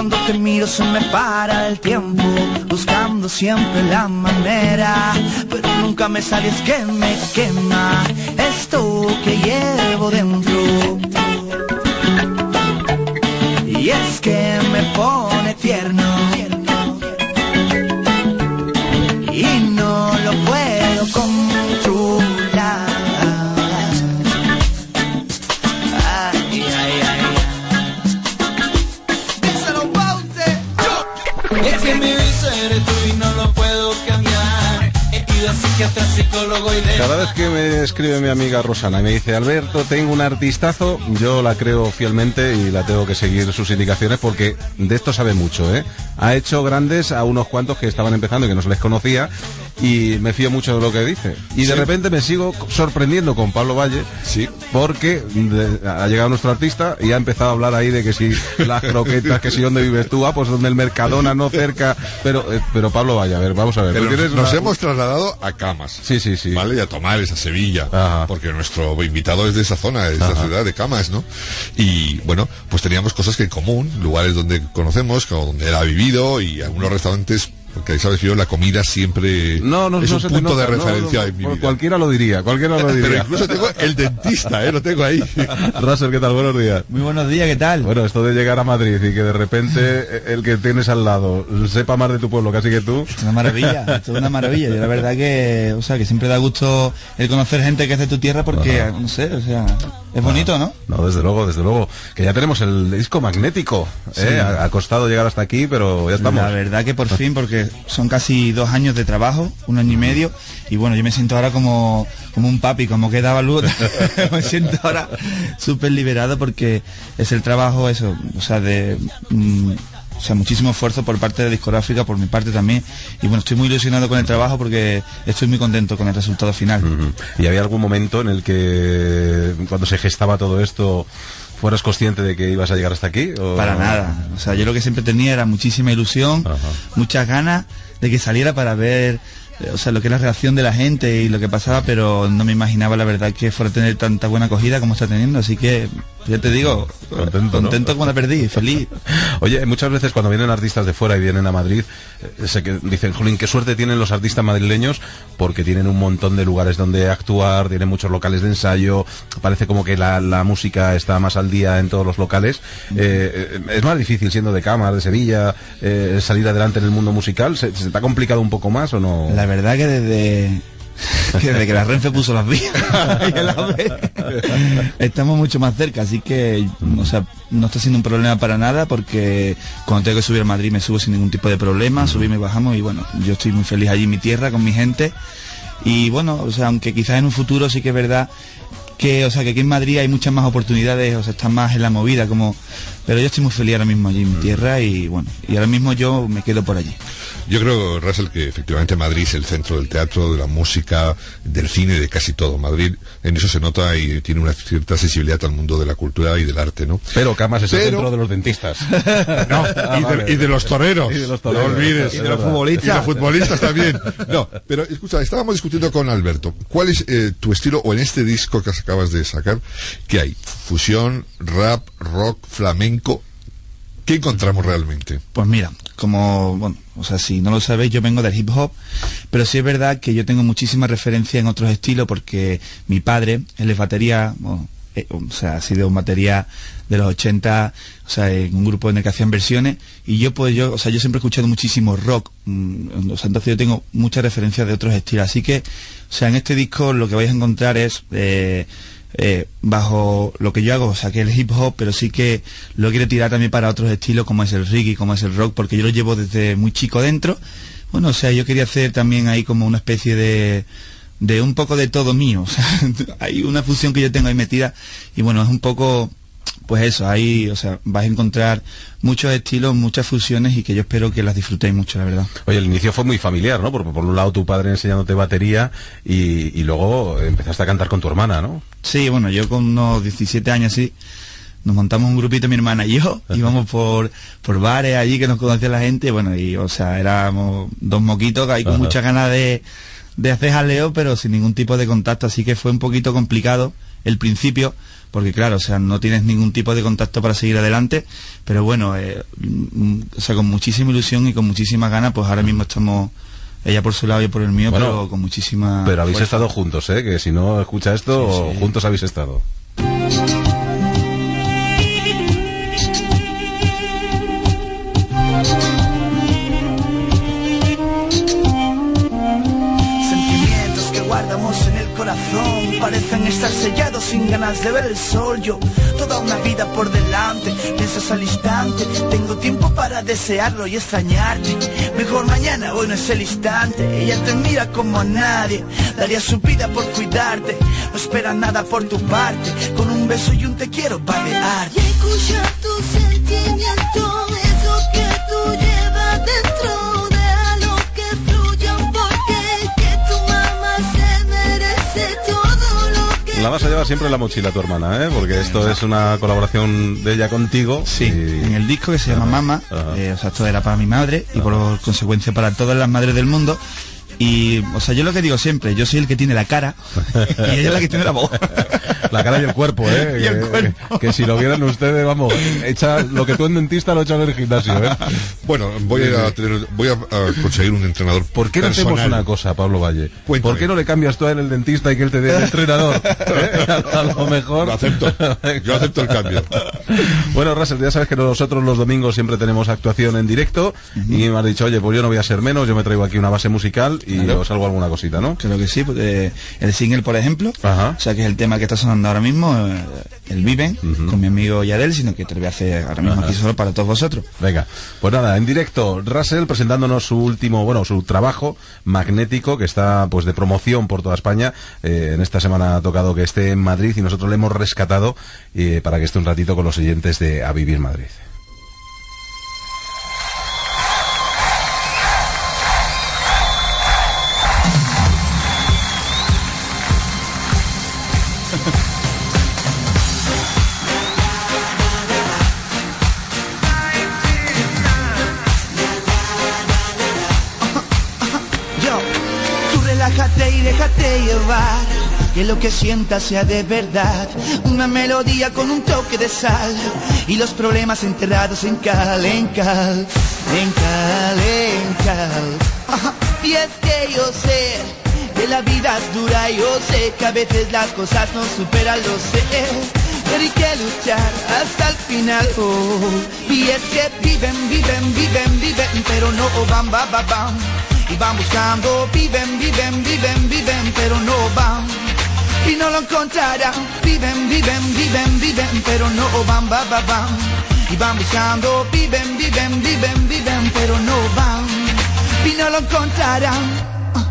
Cuando te miro se me para el tiempo, buscando siempre la manera, pero nunca me sale, es que me quema esto que llevo dentro. Y es que me pone tierno y no lo puedo controlar. Ay, ay, ay. Díselo, Paute. Es que mi vicio eres tú y no lo puedo cambiar. He ido a psiquiatra, psicólogo y de... Cada vez que me escribe mi amiga Rosana y me dice: Alberto, tengo un artistazo, yo la creo fielmente y la tengo que seguir sus indicaciones porque de esto sabe mucho, ¿eh? Ha hecho grandes a unos cuantos que estaban empezando y que no se les conocía, y me fío mucho de lo que dice. Y de repente me sigo sorprendiendo con Pablo Valle, porque ha llegado nuestro artista y ha empezado a hablar ahí de que si las croquetas, que si dónde vives tú, pues donde el Mercadona, no cerca, pero Pablo Valle, a ver, vamos a ver. Pero nos hemos trasladado a Camas. Sí. ¿Vale? Y a Tomares, a Sevilla. Ajá. Porque nuestro invitado es de esa zona, es de la ciudad de Camas, ¿no? Y bueno, pues teníamos cosas que en común, lugares donde conocemos, donde él ha vivido, y algunos restaurantes, porque sabes que yo la comida siempre es un punto de referencia en mi vida. Cualquiera lo diría. Pero incluso tengo el dentista, lo tengo ahí. Russell, ¿qué tal? Buenos días. Muy buenos días, ¿qué tal? Bueno, esto de llegar a Madrid y que de repente el que tienes al lado sepa más de tu pueblo casi que tú. Esto es una maravilla, Yo la verdad que, que siempre da gusto el conocer gente que es de tu tierra porque, no sé, es bonito, ¿no? No, desde luego. Que ya tenemos el disco magnético, ha costado llegar hasta aquí, pero ya estamos. La verdad que por fin, porque son casi 2 años de trabajo, 1 año y medio, y bueno, yo me siento ahora como un papi, como que daba luz. Me siento ahora súper liberado porque es el trabajo muchísimo esfuerzo por parte de la discográfica, por mi parte también, y bueno, estoy muy ilusionado con el trabajo porque estoy muy contento con el resultado final. ¿Y había algún momento en el que, cuando se gestaba todo esto, fueras consciente de que ibas a llegar hasta aquí? ¿O? Para nada, yo lo que siempre tenía era muchísima ilusión, muchas ganas de que saliera para ver lo que es la reacción de la gente y lo que pasaba, pero no me imaginaba la verdad que fuera a tener tanta buena acogida como está teniendo, así que ya te digo, contento como la perdí, feliz. Oye, muchas veces cuando vienen artistas de fuera y vienen a Madrid, dicen, jolín, qué suerte tienen los artistas madrileños, porque tienen un montón de lugares donde actuar, tienen muchos locales de ensayo, parece como que la música está más al día en todos los locales. Es más difícil, siendo de Camas, de Sevilla, salir adelante en el mundo musical. ¿Se te ha complicado un poco más o no? La verdad que desde que la Renfe puso las vías y el AVE, estamos mucho más cerca, así que no está siendo un problema para nada, porque cuando tengo que subir a Madrid me subo sin ningún tipo de problema, subimos y bajamos, y bueno, yo estoy muy feliz allí en mi tierra con mi gente, y bueno, aunque quizás en un futuro sí que es verdad que aquí en Madrid hay muchas más oportunidades, están más en la movida, pero yo estoy muy feliz ahora mismo allí en mi tierra, y bueno, y ahora mismo yo me quedo por allí. Yo creo, Russell, que efectivamente Madrid es el centro del teatro, de la música, del cine, de casi todo. Madrid en eso se nota y tiene una cierta sensibilidad al mundo de la cultura y del arte, ¿no? Pero Camas es el centro de los dentistas. No, y de los toreros. Y de los toreros. No olvides. Y de los futbolistas. Y de los futbolistas también. No, pero escucha, estábamos discutiendo con Alberto. ¿Cuál es tu estilo, o en este disco que acabas de sacar, qué hay? Fusión, rap, rock, flamenco. ¿Qué encontramos realmente? Pues mira, si no lo sabéis, yo vengo del hip hop, pero sí es verdad que yo tengo muchísima referencia en otros estilos, porque mi padre, él es batería, ha sido batería de los 80, en un grupo en el que hacían versiones, y yo siempre he escuchado muchísimo rock, entonces yo tengo muchas referencias de otros estilos, así que, en este disco lo que vais a encontrar es bajo lo que yo hago, que es el hip hop, pero sí que lo quiero tirar también para otros estilos, como es el reggae, como es el rock, porque yo lo llevo desde muy chico dentro. Bueno, yo quería hacer también ahí como una especie de un poco de todo mío, hay una fusión que yo tengo ahí metida, y bueno, es un poco, pues eso, ahí, vais a encontrar muchos estilos, muchas fusiones, y que yo espero que las disfrutéis mucho, la verdad. Oye, el inicio fue muy familiar, ¿no? Porque por un lado tu padre enseñándote batería, y luego empezaste a cantar con tu hermana, ¿no? Sí, bueno, yo con unos 17 años así, nos montamos un grupito, mi hermana y yo, íbamos por bares allí que nos conocía la gente, bueno, y éramos 2 moquitos ahí con muchas ganas de hacer jaleo, pero sin ningún tipo de contacto, así que fue un poquito complicado el principio, porque claro, o sea, no tienes ningún tipo de contacto para seguir adelante, pero bueno, o sea, con muchísima ilusión y con muchísimas ganas, pues ahora mismo estamos, ella por su lado y por el mío, Bueno, pero con muchísima Pero habéis fuerza. estado juntos, que si no escucha esto, Sí. juntos habéis estado. Sentimientos que guardamos en el corazón parecen estar sellados sin ganas de ver el sol. Yo, toda una vida por delante, piensas al instante. Tengo tiempo para desearlo y extrañarte. Mejor mañana, hoy no es el instante. Ella te mira como a nadie, daría su vida por cuidarte. No espera nada por tu parte, con un beso y un te quiero balear. Y escucha tu sentimiento, eso que tú llevas dentro, déjalo que fluya porque que tu mamá se merece todo lo que... La vas a llevar siempre en la mochila tu hermana, porque esto es una colaboración de ella contigo. Sí, y- en el disco que se llama Mama, Ajá. o sea, esto era para mi madre y por consecuencia para todas las madres del mundo. Y, o sea, yo lo que digo siempre, yo soy el que tiene la cara y ella es la que tiene la voz. La cara y el cuerpo, Y el que, cuerpo. que si lo vieran ustedes, vamos, echa lo que tú en dentista lo echas en el gimnasio, Bueno, voy a conseguir un entrenador. ¿Por qué no personal. hacemos una cosa, Pablo Valle? Cuéntame. ¿Por qué no le cambias tú a él el dentista y que él te dé el entrenador? A lo mejor. Lo acepto. Yo acepto el cambio. Bueno, Russell, ya sabes que nosotros los domingos siempre tenemos actuación en directo y me has dicho, oye, pues yo no voy a ser menos, yo me traigo aquí una base musical y Claro. os salgo alguna cosita, ¿no? Creo que sí, pues, el single, por ejemplo, Ajá. o sea, que es el tema que está sonando ahora mismo, el Viven, con mi amigo Yadel, sino que te lo voy a hacer ahora mismo aquí solo para todos vosotros. Venga, pues nada, en directo, Russell presentándonos su último, bueno, su trabajo magnético que está pues de promoción por toda España. En esta semana ha tocado que esté en Madrid y nosotros le hemos rescatado para que esté un ratito con los oyentes de A Vivir Madrid. Yo, tú relájate y déjate llevar, que lo que sientas sea de verdad. Una melodía con un toque de sal y los problemas enterrados en cal, en cal, en cal, en cal. Ajá. Y es que yo sé que la vida es dura, yo sé que a veces las cosas no superan, lo sé, pero hay que luchar hasta el final. Oh. Y es que viven, viven, viven, viven, pero no van, va, va, van. Y van buscando, viven, viven, viven, viven, pero no van. Y no lo encontrarán, viven, viven, viven, viven, pero no van, va, va, van. Y van buscando, viven, viven, viven, viven, pero no van. Y no lo encontrarán.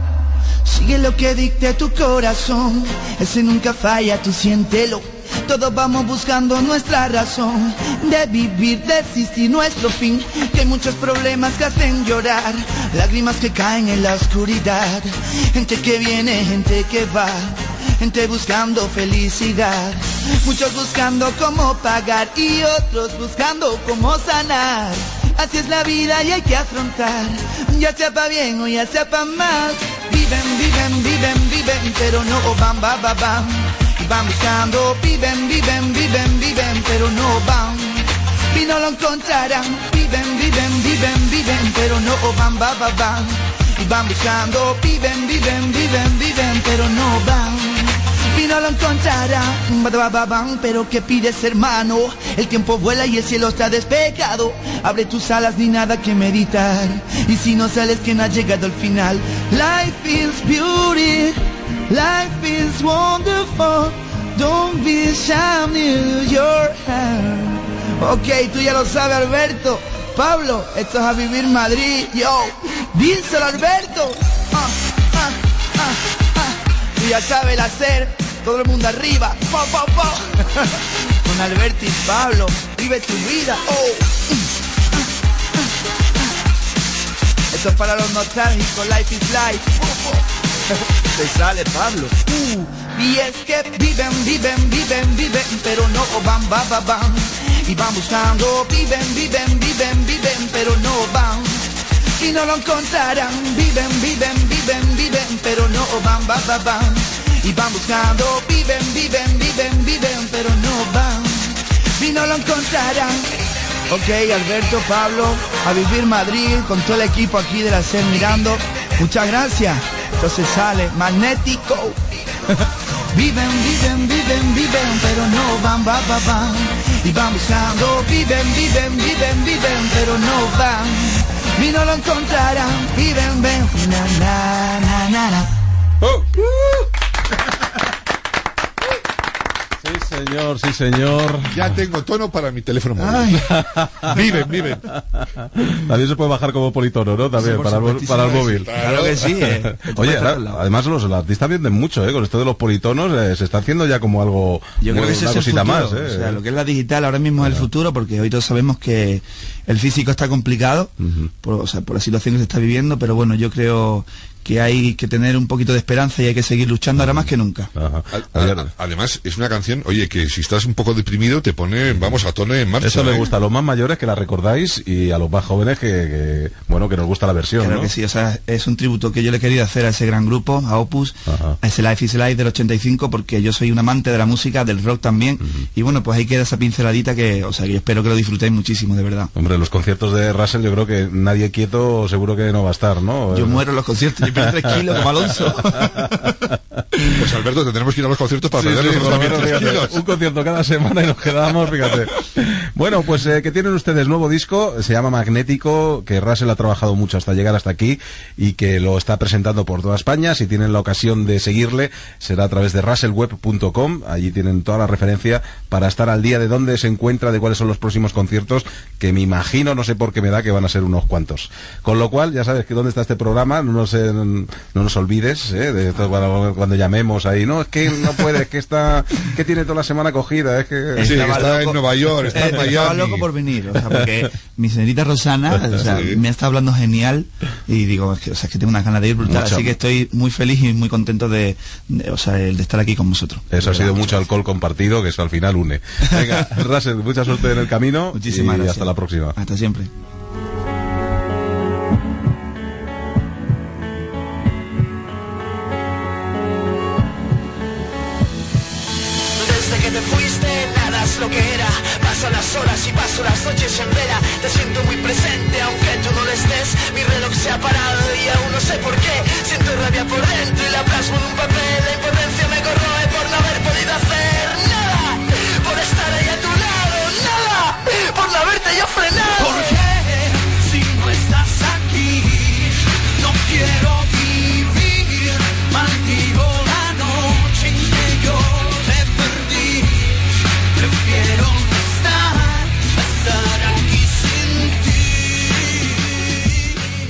Sigue lo que dicte tu corazón, ese nunca falla, tú siéntelo. Todos vamos buscando nuestra razón de vivir, de existir, nuestro fin. Que hay muchos problemas que hacen llorar, lágrimas que caen en la oscuridad. Gente que viene, gente que va, gente buscando felicidad. Muchos buscando cómo pagar y otros buscando cómo sanar. Así es la vida y hay que afrontar, ya sea pa' bien o ya sea pa' mal. Viven, viven, viven, viven, pero no van, va, va, van. Y van buscando, viven, viven, viven, viven, pero no van. Y no lo encontrarán, viven, viven, viven, viven, pero no van, va, va, van. Y van buscando, viven, viven, viven, viven, pero no van. Y no lo encontrarán, va, va, va, van. Pero ¿qué pides, hermano? El tiempo vuela y el cielo está despejado. Abre tus alas, ni nada que meditar. Y si no sales, que no ha llegado al final. Life is beauty, life is wonderful. Don't be ashamed in your hand. Ok, tú ya lo sabes, Alberto. Pablo, esto es A Vivir Madrid. Yo, díselo, Alberto. Tú ya sabes el hacer. Todo el mundo arriba. Po, po, po. Con Alberto y Pablo, vive tu vida. Oh. Esto es para los nostálgicos. Life is life. Te sale, Pablo. Y es que viven, viven, viven, viven, pero no van, va, va, van. Y van buscando, viven, viven, viven, viven, pero no van. Y no lo encontrarán, viven, viven, viven, viven, pero no van, va, va, van. Y van buscando, viven. viven, pero no van y no lo encontrarán. Ok, Alberto, Pablo, a vivir Madrid con todo el equipo aquí de la SER mirando. Muchas gracias. Entonces sale Magnético. Viven, pero no van. Y van buscando, viven, pero no van y no lo encontrarán. Viven, na. Sí, señor. Ya tengo tono para mi teléfono móvil. Viven. También se puede bajar como politono, ¿no? También, para el móvil. Claro que sí. Oye, además los artistas venden mucho, con esto de los politonos se está haciendo ya como algo, yo creo que ese una es el cosita futuro. más. O sea, lo que es la digital ahora mismo es el futuro, porque hoy todos sabemos que el físico está complicado, por la situación que se está viviendo, pero bueno, yo creo que hay que tener un poquito de esperanza y hay que seguir luchando ahora más que nunca. Ajá. Además, es una canción, oye, que si estás un poco deprimido te pone, vamos, a tono en marcha. Eso le gusta a los más mayores, que la recordáis, y a los más jóvenes que nos gusta la versión, Claro ¿no? que sí, o sea, es un tributo que yo le he querido hacer a ese gran grupo, a Opus, a ese Life is Life del 85, porque yo soy un amante de la música, del rock también, y bueno, pues ahí queda esa pinceladita que yo espero que lo disfrutéis muchísimo, de verdad. Hombre, los conciertos de Russell yo creo que nadie quieto seguro que no va a estar, ¿no? Yo muero en los conciertos, yo pierdo 3 kilos como Alonso. Pues Alberto, tendremos que ir a los conciertos para perder por los lo menos, 3 fíjate, kilos. un concierto cada semana y nos quedamos, fíjate. Bueno, pues que tienen ustedes nuevo disco, se llama Magnético, que Russell ha trabajado mucho hasta llegar hasta aquí y que lo está presentando por toda España. Si tienen la ocasión de seguirle, será a través de russellweb.com, allí tienen toda la referencia para estar al día de dónde se encuentra, de cuáles son los próximos conciertos, que me imagino, no sé por qué me da, que van a ser unos cuantos. Con lo cual, ya sabes que dónde está este programa, no nos olvides, de todo, cuando llamemos ahí, no, es que no puede, es que que tiene toda la semana cogida, es que... Sí, Estaba está loco. en Nueva York, está en Estaba Miami. loco por venir, porque mi señorita Rosana, Sí. me está hablando genial y digo, es que tengo unas ganas de ir brutal, Mucho. así que estoy muy feliz y muy contento de estar aquí con vosotros. Eso ha De sido verdad, mucho alcohol compartido, que eso al final une. Venga, Russell, mucha suerte en el camino. Muchísimas y gracias. hasta la próxima. Hasta siempre. Desde que te fuiste nada es lo que era. Pasan las horas y paso las noches en vela. Te siento muy presente